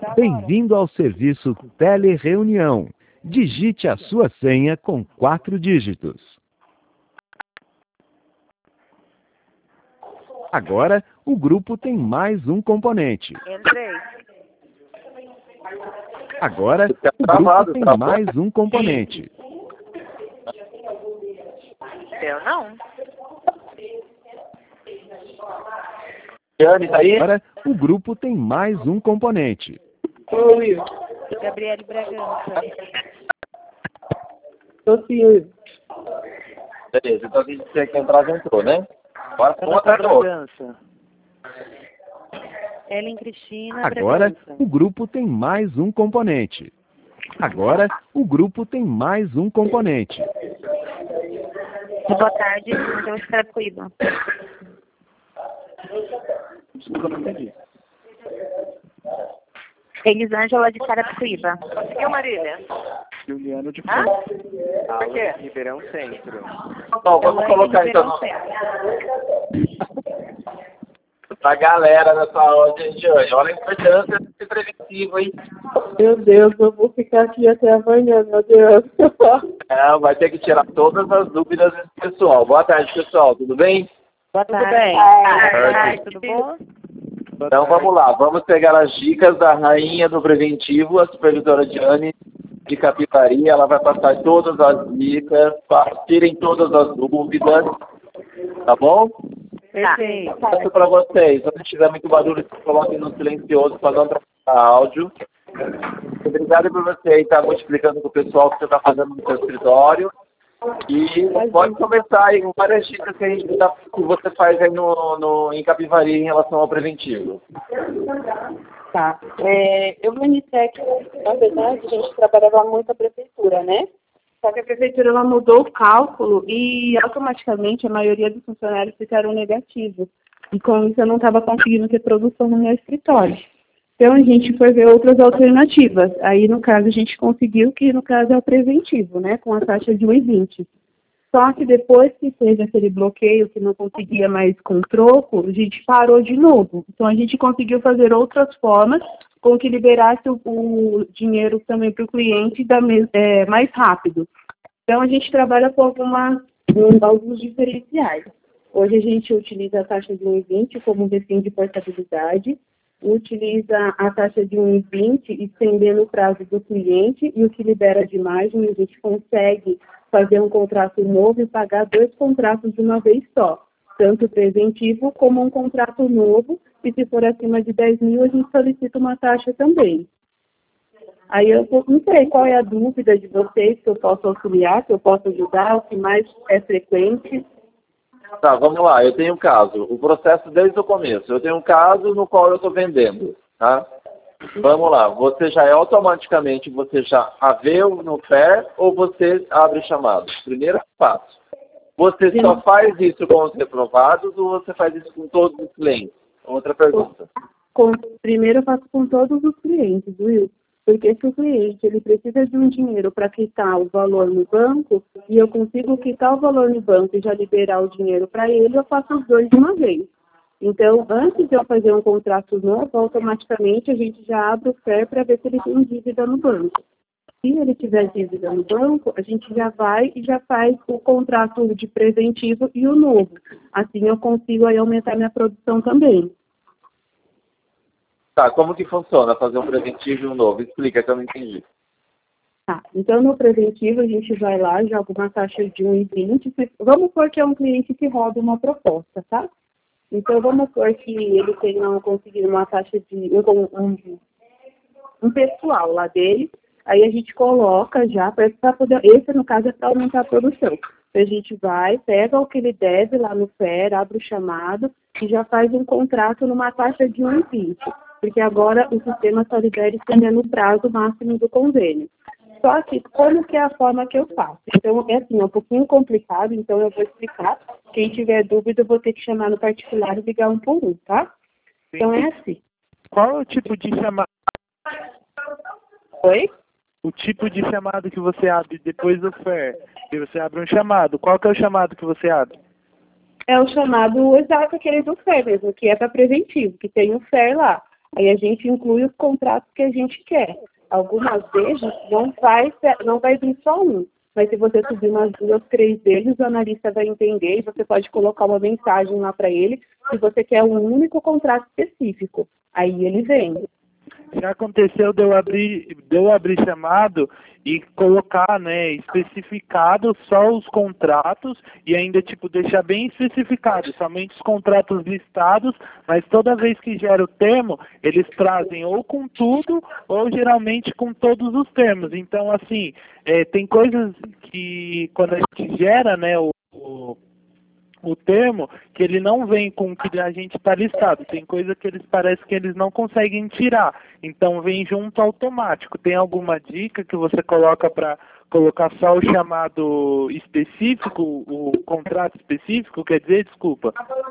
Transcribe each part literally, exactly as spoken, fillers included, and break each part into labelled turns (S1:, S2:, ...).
S1: Bem-vindo ao serviço Telereunião. Digite a sua senha com quatro dígitos. Agora, o grupo tem mais um componente.
S2: Entrei.
S1: Agora, o grupo tem mais um componente.
S2: Eu não.
S1: Agora, o grupo tem mais um componente.
S3: Oi,
S2: Gabriele Bragança.
S3: Sofia.
S4: Beleza, então a gente tem que entrar, já entrou, né? Agora com outra
S5: Bragança.
S2: Ellen Cristina
S1: Agora,
S2: Bragança.
S1: o grupo tem mais um componente. Agora, o grupo tem mais um componente.
S2: Boa tarde, eu escrevo Cuíba.
S5: Desculpa, não entendi.
S2: Elisângela de Carapicuíba.
S6: Conseguiu, Marília?
S5: Juliano de
S2: Hã?
S5: França.
S6: Por quê?
S5: Ribeirão Centro.
S4: Bom, vamos colocar então pra galera nessa hora, gente. Olha a importância desse preventivo, hein?
S3: Meu Deus, eu vou ficar aqui até amanhã, meu Deus.
S4: É, vai ter que tirar todas as dúvidas desse pessoal. Boa tarde, pessoal. Tudo bem?
S2: Boa
S3: Tudo
S2: tarde.
S3: bem?
S2: Boa tarde, tudo bom?
S4: Então vamos lá. Vamos pegar as dicas da rainha do preventivo, a supervisora Diane de Capivari. Ela vai passar todas as dicas, tirem todas as dúvidas. Tá bom?
S2: Perfeito.
S4: Passo para vocês. Se não tiver muito barulho, coloquem no silencioso para não atrapalhar áudio. Obrigado por você estar multiplicando com o pessoal que você está fazendo no seu escritório. E pode começar aí com várias dicas que, a gente tá, que você faz aí no, no, em Capivari em relação ao preventivo.
S3: Tá. É, eu no Unitec, na verdade, a gente trabalhava muito a prefeitura, né? Só que a prefeitura ela mudou o cálculo e automaticamente a maioria dos funcionários ficaram negativos. E com isso eu não estava conseguindo ter produção no meu escritório. Então a gente foi ver outras alternativas. Aí no caso a gente conseguiu que no caso é o preventivo, né? Com a taxa de um vírgula vinte. Só que depois que fez aquele bloqueio, que não conseguia mais com troco, a gente parou de novo. Então a gente conseguiu fazer outras formas com que liberasse o, o dinheiro também para o cliente da, é, mais rápido. Então a gente trabalha com algumas, alguns diferenciais. Hoje a gente utiliza a taxa de um vírgula vinte como um refém de portabilidade, utiliza a taxa de um vírgula vinte estendendo o prazo do cliente e o que libera de margem, a gente consegue fazer um contrato novo e pagar dois contratos de uma vez só, tanto preventivo como um contrato novo, e se for acima de dez mil, a gente solicita uma taxa também. Aí eu não sei qual é a dúvida de vocês, que eu posso auxiliar, que eu posso ajudar, o que mais é frequente.
S4: Tá, vamos lá. Eu tenho um caso. O processo desde o começo. Eu tenho um caso no qual eu estou vendendo, tá? Vamos lá. Você já é automaticamente, você já aveu no F E R ou você abre chamado? Primeiro passo. Você só faz isso com os reprovados ou você faz isso com todos os clientes? Outra pergunta.
S3: Com, primeiro eu faço com todos os clientes, Will. Porque se o cliente ele precisa de um dinheiro para quitar o valor no banco, e eu consigo quitar o valor no banco e já liberar o dinheiro para ele, eu faço os dois de uma vez. Então, antes de eu fazer um contrato novo, automaticamente a gente já abre o F E R para ver se ele tem dívida no banco. Se ele tiver dívida no banco, a gente já vai e já faz o contrato de preventivo e o novo. Assim eu consigo aí aumentar minha produção também.
S4: Tá, como que funciona fazer um preventivo e um novo? Explica que eu não entendi.
S3: Tá, então no preventivo a gente vai lá, joga uma taxa de um vírgula vinte. Vamos supor que é um cliente que roda uma proposta, tá? Então vamos supor que ele tenha conseguido uma taxa de um, um, um pessoal lá dele, aí a gente coloca já para poder, esse no caso é para aumentar a produção. A gente vai, pega o que ele deve lá no F E R, abre o chamado e já faz um contrato numa taxa de um vírgula vinte. Porque agora o sistema só libera estendendo o prazo máximo do convênio. Só que como que é a forma que eu faço? Então, é assim, é um pouquinho complicado, então eu vou explicar. Quem tiver dúvida, eu vou ter que chamar no particular e ligar um por um, tá? Então é assim.
S5: Qual é o tipo de chamado?
S3: Oi?
S5: O tipo de chamado que você abre depois do F E R. Se você abre um chamado, qual que é o chamado que você abre?
S3: É o chamado exato, aquele do F E R mesmo, que é para preventivo, que tem o F E R lá. Aí a gente inclui os contratos que a gente quer. Algumas vezes não vai, não vai vir só um, mas se você subir umas duas, três deles, o analista vai entender e você pode colocar uma mensagem lá para ele se você quer um único contrato específico. Aí ele vem.
S5: Já aconteceu de eu abrir, de eu abrir chamado e colocar, né, especificado só os contratos e ainda, tipo, deixar bem especificado, somente os contratos listados, mas toda vez que gera o termo, eles trazem ou com tudo ou geralmente com todos os termos. Então, assim, é, tem coisas que quando a gente gera, né, o, o o termo, que ele não vem com o que a gente está listado. Tem coisa que eles parece que eles não conseguem tirar. Então vem junto automático. Tem alguma dica que você coloca para colocar só o chamado específico, o contrato específico, quer dizer, desculpa?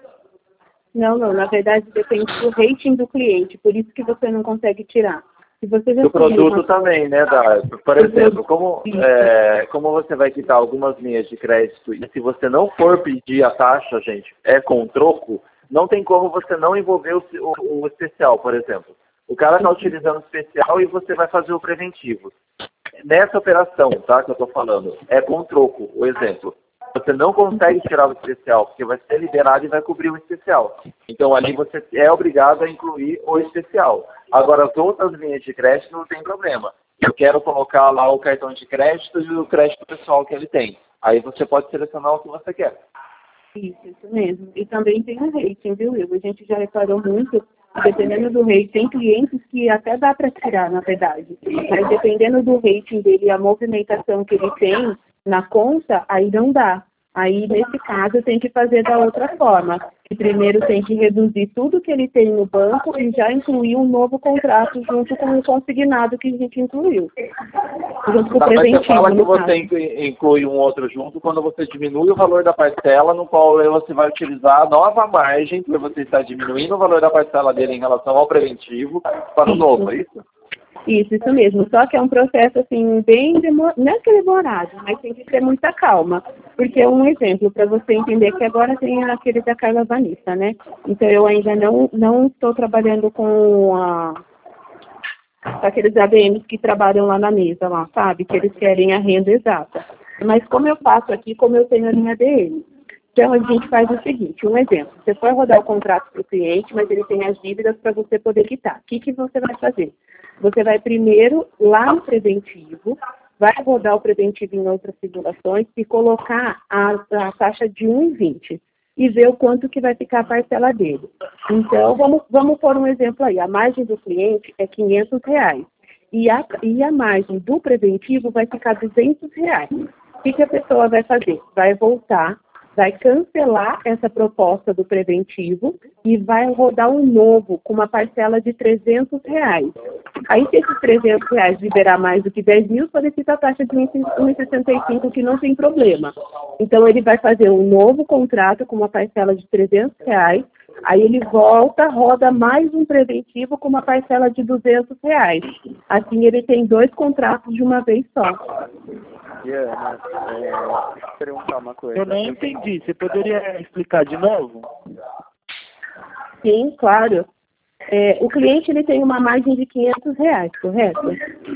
S3: Não, não, na verdade depende do rating do cliente, por isso que você não consegue tirar. Se você já
S4: do produto
S3: uma...
S4: também, né, Dá? Por exemplo, como, é, como você vai quitar algumas linhas de crédito e se você não for pedir a taxa, gente, é com troco, não tem como você não envolver o, o, o especial, por exemplo. O cara está utilizando o especial e você vai fazer o preventivo. Nessa operação, tá, que eu estou falando, é com troco, o exemplo. Você não consegue tirar o especial, porque vai ser liberado e vai cobrir o especial. Então, ali você é obrigado a incluir o especial. Agora, as outras linhas de crédito não tem problema. Eu quero colocar lá o cartão de crédito e o crédito pessoal que ele tem. Aí você pode selecionar o que você quer.
S3: Isso, isso mesmo. E também tem o rating, viu, Will? A gente já reparou muito, dependendo do rating, tem clientes que até dá para tirar, na verdade. Mas dependendo do rating dele e a movimentação que ele tem na conta, aí não dá. Aí, nesse caso, tem que fazer da outra forma. Que primeiro tem que reduzir tudo que ele tem no banco e já incluir um novo contrato junto com o consignado que a gente incluiu. Junto com o
S4: Mas
S3: preventivo,
S4: você fala que
S3: no
S4: você
S3: caso.
S4: inclui um outro junto quando você diminui o valor da parcela, no qual você vai utilizar a nova margem, porque você está diminuindo o valor da parcela dele em relação ao preventivo para o novo, é isso?
S3: Isso, isso mesmo. Só que é um processo, assim, bem demorado, não é que é demorado, mas tem que ter muita calma. Porque, um exemplo, para você entender que agora tem aquele da Carla Vanessa, né? Então, eu ainda não, não estou trabalhando com, a, com aqueles A D Ms que trabalham lá na mesa, lá, sabe? Que eles querem a renda exata. Mas como eu faço aqui, como eu tenho a minha A D M. Então, a gente faz o seguinte, um exemplo. Você foi rodar o contrato para o cliente, mas ele tem as dívidas para você poder quitar. O que, que você vai fazer? Você vai primeiro lá no preventivo, vai rodar o preventivo em outras simulações e colocar a, a taxa de um vírgula vinte e ver o quanto que vai ficar a parcela dele. Então, vamos, vamos pôr um exemplo aí. A margem do cliente é quinhentos reais e a, e a margem do preventivo vai ficar duzentos reais. O que, que a pessoa vai fazer? Vai voltar, vai cancelar essa proposta do preventivo e vai rodar um novo com uma parcela de trezentos reais. Aí, se esses trezentos reais liberar mais do que dez mil, solicita a taxa de um vírgula sessenta e cinco, que não tem problema. Então, ele vai fazer um novo contrato com uma parcela de trezentos reais, aí ele volta, roda mais um preventivo com uma parcela de duzentos reais. Assim, ele tem dois contratos de uma vez só.
S6: Diana, é, perguntar uma coisa.
S5: Eu não entendi. Você poderia explicar de novo?
S3: Sim, claro. É, o cliente ele tem uma margem de quinhentos reais, correto?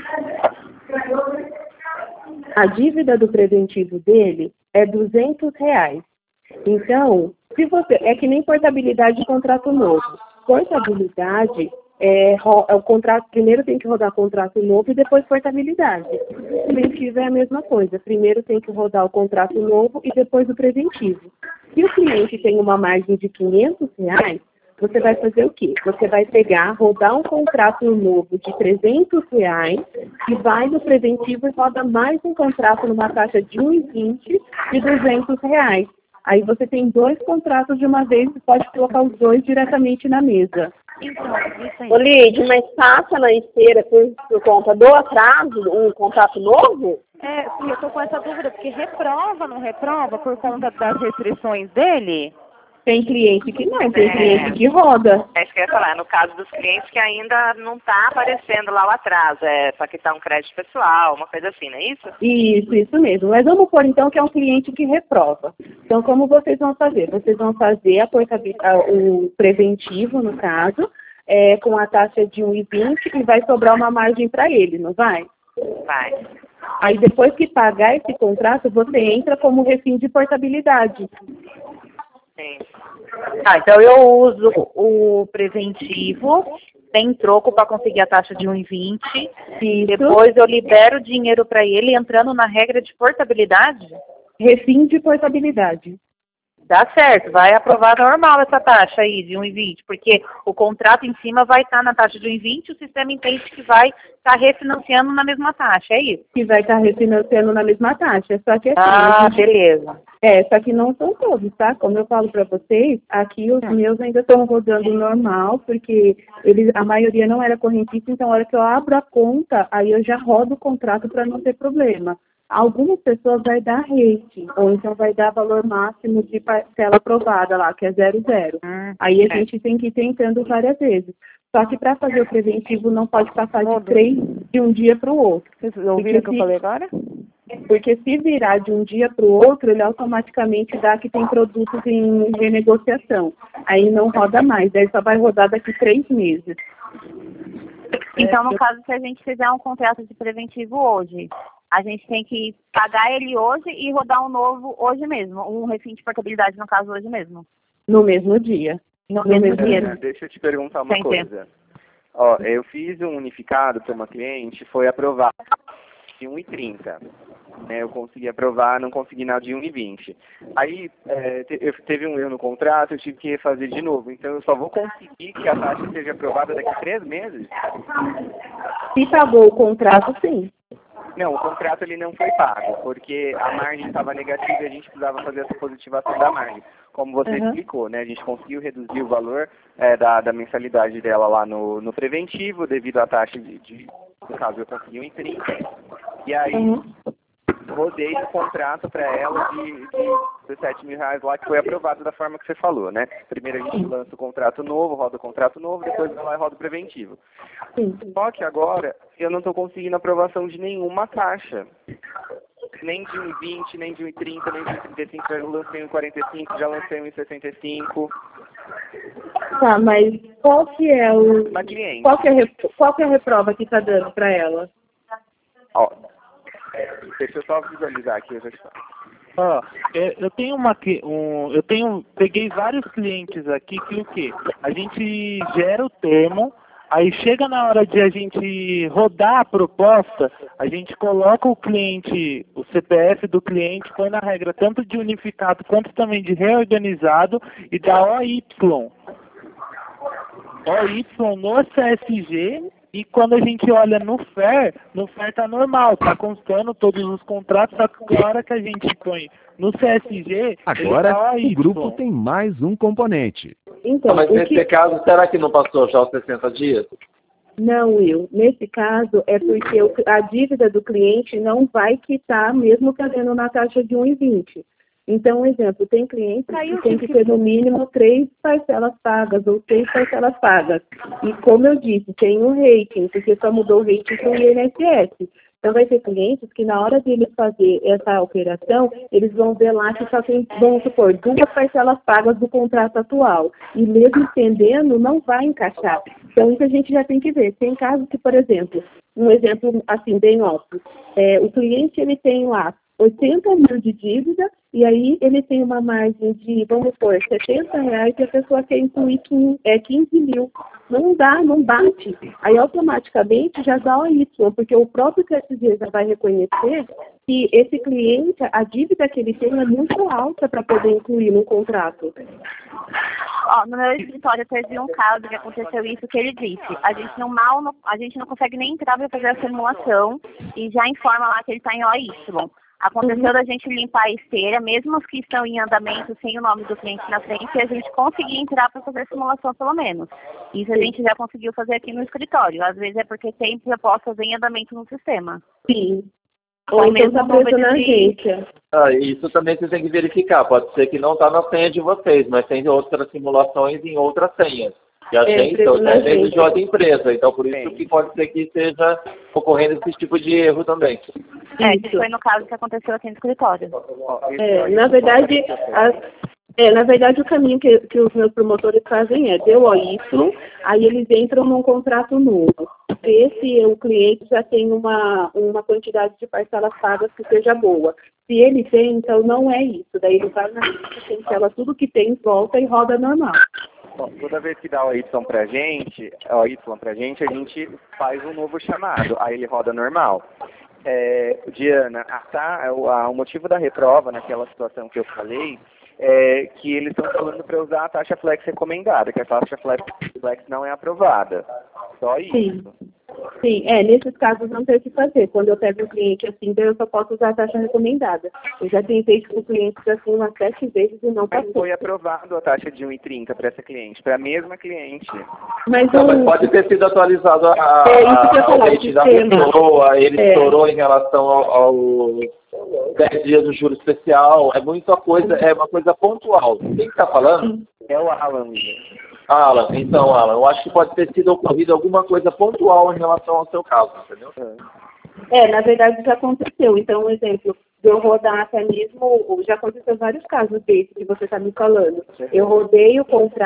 S3: A dívida do preventivo dele é duzentos reais. Então, se você é que nem portabilidade de contrato novo. Portabilidade é, é o contrato, primeiro tem que rodar contrato novo e depois portabilidade. O preventivo é a mesma coisa. Primeiro tem que rodar o contrato novo e depois o preventivo. Se o cliente tem uma margem de quinhentos reais, você vai fazer o quê? Você vai pegar, rodar um contrato novo de trezentos reais e vai no preventivo e roda mais um contrato numa taxa de um vírgula vinte de duzentos reais. Aí você tem dois contratos de uma vez e pode colocar os dois diretamente na mesa.
S2: Então, isso aí.
S7: Ô, Lídia, mas passa na esteira por, por conta do atraso um contrato novo?
S2: É, sim, eu tô com essa dúvida, porque reprova, não reprova, por conta das restrições dele?
S3: Tem cliente que não, tem
S8: É.
S3: cliente que roda.
S8: É isso que eu ia falar, no caso dos clientes que ainda não está aparecendo lá o atraso, é para quitar um crédito pessoal, uma coisa assim, não é isso?
S3: Isso, isso mesmo. Mas vamos pôr então que é um cliente que reprova. Então, como vocês vão fazer? Vocês vão fazer a portabil- a- o preventivo, no caso, é, com a taxa de um vírgula vinte e vai sobrar uma margem para ele, não vai?
S8: Vai.
S3: Aí depois que pagar esse contrato, você entra como refém de portabilidade.
S8: Sim.
S2: Ah, então eu uso o preventivo, tem troco para conseguir a taxa de um vírgula vinte. E depois eu libero o dinheiro para ele entrando na regra de portabilidade?
S3: Refém de portabilidade.
S2: Dá certo, vai aprovar normal essa taxa aí de um vírgula vinte, porque o contrato em cima vai estar na taxa de um vírgula vinte, o sistema entende que vai estar refinanciando na mesma taxa, é isso?
S3: Que vai estar refinanciando na mesma taxa, só que assim...
S2: Ah,
S3: gente,
S2: beleza.
S3: É, só que não são todos, tá? Como eu falo para vocês, aqui os meus ainda estão rodando normal, porque eles, a maioria não era correntista, então a hora que eu abro a conta, aí eu já rodo o contrato para não ter problema. Algumas pessoas vai dar rate, ou então vai dar valor máximo de parcela aprovada lá, que é zero zero.
S2: Hum,
S3: Aí a
S2: é.
S3: gente tem que ir tentando várias vezes. Só que para fazer o preventivo não pode passar de três de um dia para o outro.
S2: Vocês ouviram o que eu falei agora?
S3: Porque se virar de um dia para o outro, ele automaticamente dá que tem produtos em renegociação. Aí não roda mais, daí só vai rodar daqui três meses.
S2: Então, no caso, se a gente fizer um contrato de preventivo hoje, a gente tem que pagar ele hoje e rodar um novo hoje mesmo, um refém de portabilidade, no caso, hoje mesmo.
S3: No mesmo dia.
S2: No,
S3: No
S2: mesmo
S3: mesmo
S2: dia.
S6: É, deixa eu te perguntar uma
S2: Sem
S6: coisa.
S2: tempo.
S6: Ó, eu fiz um unificado para uma cliente, foi aprovado de um vírgula trinta. Né, eu consegui aprovar, não consegui nada de um vírgula vinte. Aí é, te, eu, teve um erro no contrato, eu tive que refazer de novo. Então eu só vou conseguir que a taxa seja aprovada daqui a três meses?
S3: Se pagou o contrato, sim.
S6: Não, o contrato ele não foi pago, porque a margem estava negativa e a gente precisava fazer essa positivação da margem. Como você
S3: Uhum.
S6: explicou, né? A gente conseguiu reduzir o valor é, da, da mensalidade dela lá no, no preventivo, devido à taxa de, de no caso eu consegui um vírgula trinta. E aí
S3: Uhum.
S6: rodei o contrato para ela de, de dezessete mil reais lá, que foi aprovado da forma que você falou, né? Primeiro a gente lança o contrato novo, roda o contrato novo, depois vai lá e roda o preventivo.
S3: Sim.
S6: Só que agora eu não estou conseguindo aprovação de nenhuma taxa. Nem de um vírgula vinte, nem de um vírgula trinta, nem de um vírgula trinta e cinco, já lancei um vírgula quarenta e cinco, já lancei um vírgula sessenta e cinco.
S3: Tá, mas qual que é o...
S6: Uma cliente.
S3: Qual que é a, rep- qual que é a reprova que tá dando para ela?
S6: Ó, é, deixa eu só visualizar aqui, eu já te falo.
S5: Ó, é, eu tenho uma que um, eu tenho peguei vários clientes aqui que o quê? A gente gera o termo, aí chega na hora de a gente rodar a proposta, a gente coloca o cliente, o C P F do cliente, põe na regra tanto de unificado quanto também de reorganizado e dá O Y. O Y no C S G. E quando a gente olha no F E R, no F E R tá normal, tá constando todos os contratos, só que a hora que a gente põe no C S G,
S1: Agora,
S5: ele tá
S1: o grupo tem mais um componente.
S3: Então,
S4: Mas
S3: o
S4: nesse
S3: que...
S4: caso, será que não passou já os sessenta dias?
S3: Não, Will. Nesse caso, é porque o- a dívida do cliente não vai quitar, mesmo cabendo na taxa de um vírgula vinte. Então, um exemplo, tem clientes que tem que ter no mínimo três parcelas pagas ou seis parcelas pagas. E como eu disse, tem um rating, porque só mudou o rating para o I N S S. Então, vai ter clientes que na hora de eles fazer essa operação, eles vão ver lá que só tem, vamos supor, duas parcelas pagas do contrato atual. E mesmo estendendo, não vai encaixar. Então, isso a gente já tem que ver. Tem casos que, por exemplo, um exemplo assim, bem óbvio, é, o cliente ele tem lá oitenta mil de dívida, e aí ele tem uma margem de, vamos supor, setenta reais e a pessoa quer incluir quinze, é, quinze mil. Não dá, não bate. Aí automaticamente já dá o Y, porque o próprio C S G já vai reconhecer que esse cliente, a dívida que ele tem é muito alta para poder incluir no contrato.
S2: Ó, no meu escritório teve um caso que aconteceu isso que ele disse. A gente não mal, não- a gente não consegue nem entrar para fazer a simulação e já informa lá que ele está em O Y. Aconteceu da gente limpar a esteira, mesmo os que estão em andamento sem o nome do cliente na frente, e a gente conseguir entrar para fazer a simulação pelo menos. Isso a gente já conseguiu fazer aqui no escritório. Às vezes é porque tem propostas em andamento no sistema.
S3: Sim.
S2: Ou
S3: Ou então
S2: mesmo
S3: está preso
S2: número
S3: na
S2: de-
S3: agência.
S4: Ah, isso também você tem que verificar. Pode ser que não está na senha de vocês, mas tem outras simulações em outras senhas. E a
S3: É,
S4: agência
S3: preso na
S4: deve
S3: agência.
S4: de outra empresa. Então, por isso que pode ser que esteja ocorrendo esse tipo de erro também.
S2: É, que
S3: Isso.
S2: foi no caso que aconteceu aqui no escritório.
S6: Ó, esse
S3: É,
S6: aí
S3: na
S6: eu
S3: verdade,
S6: vou-
S3: as, É, na verdade, o caminho que, que os meus promotores fazem é, deu O Y, aí eles entram num contrato novo. Esse, o cliente já tem uma, uma quantidade de parcelas pagas que seja boa. Se ele tem, então não é isso. Daí ele vai na lista, cancela tudo que tem, volta e roda normal.
S6: Bom, toda vez que dá o Y pra gente, o Y pra gente, a gente faz um novo chamado, aí ele roda normal. É, Diana, a, tá, o, a, o motivo da reprova, naquela situação que eu falei, é que eles estão falando para usar a taxa flex recomendada, que a taxa flex, flex não é aprovada. Só isso.
S3: Sim. Sim, é, nesses casos não tem o que fazer. Quando eu pego um cliente assim, eu só posso usar a taxa recomendada. Eu já tentei com clientes assim umas sete vezes e não
S6: Mas
S3: passou.
S6: foi aprovado a taxa de um e trinta para essa cliente, para a mesma cliente.
S3: Mas,
S4: Não,
S3: um...
S4: mas pode ter sido atualizado a,
S3: é, isso que eu
S4: a,
S3: falar,
S4: a rate da pessoa, ele
S3: é.
S4: estourou em relação ao, ao dez dias do juro especial, é muita coisa, é uma coisa pontual. Quem está falando?
S6: É o Alan.
S4: Alan, então, Alan, eu acho que pode ter sido ocorrido alguma coisa pontual em relação ao seu caso, entendeu?
S3: É, na verdade já aconteceu. Então, um exemplo, de eu rodar até mesmo, já aconteceu vários casos desses que você está me falando. Eu rodei o contrato